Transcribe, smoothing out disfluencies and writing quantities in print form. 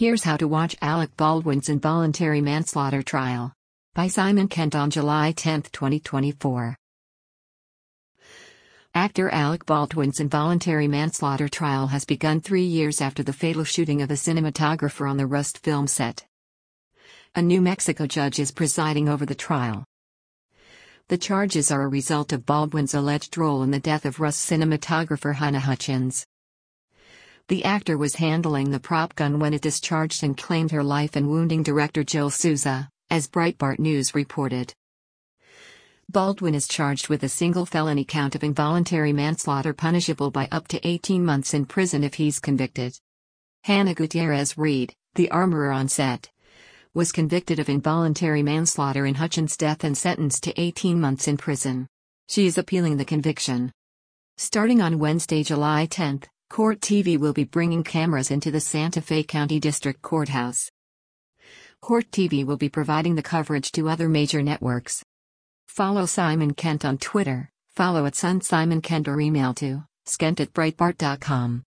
Here's how to watch Alec Baldwin's involuntary manslaughter trial. By Simon Kent on July 10, 2024. Actor Alec Baldwin's involuntary manslaughter trial has begun 3 years after the fatal shooting of a cinematographer on the Rust film set. A New Mexico judge is presiding over the trial. The charges are a result of Baldwin's alleged role in the death of Rust cinematographer Halyna Hutchins. The actor was handling the prop gun when it discharged and claimed her life and wounding director Jill Souza, as Breitbart News reported. Baldwin is charged with a single felony count of involuntary manslaughter punishable by up to 18 months in prison if he's convicted. Hannah Gutierrez-Reed, the armorer on set, was convicted of involuntary manslaughter in Hutchins' death and sentenced to 18 months in prison. She is appealing the conviction. Starting on Wednesday, July 10, Court TV will be bringing cameras into the Santa Fe County District Courthouse. Court TV will be providing the coverage to other major networks. Follow Simon Kent on Twitter, follow @SunSimonKent or email to skent@breitbart.com.